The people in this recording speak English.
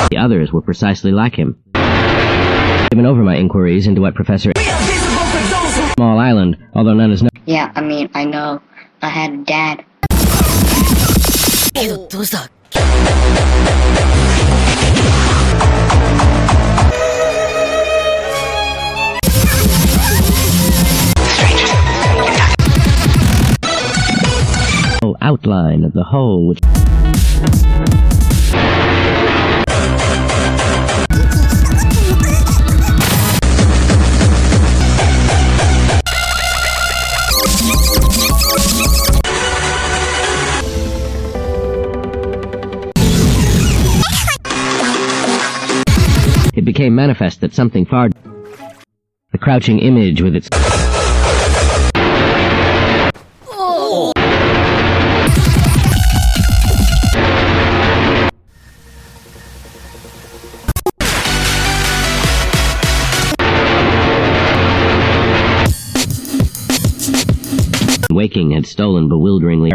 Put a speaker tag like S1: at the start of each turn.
S1: The others were precisely like him. Given over my inquiries into what Professor Small Island, although none is known.
S2: Yeah, I mean, I know. I had a dad.
S1: Outline of the whole, which it became manifest that something far, the crouching image with its waking had stolen bewilderingly